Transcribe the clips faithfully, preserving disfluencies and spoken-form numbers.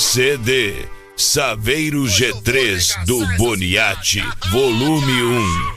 C D Saveiro G três do Boniati, volume um.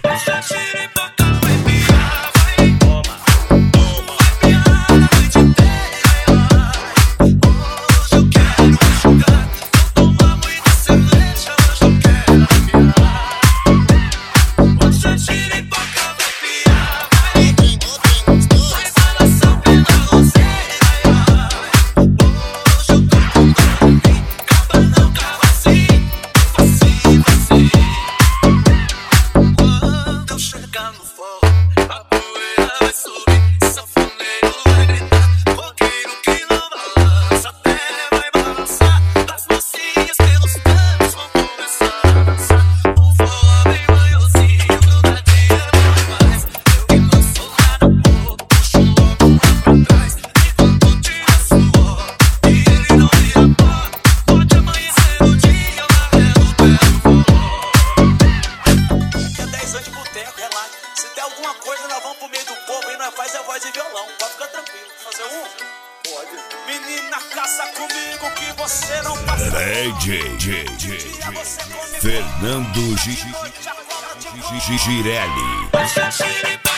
Alguma coisa, nós vamos pro meio do povo e nós faz a voz de violão. Pode ficar tranquilo. Fazer um? Pode. Menina, caça comigo que você não passa. D J, J, J, Fernando Girelli.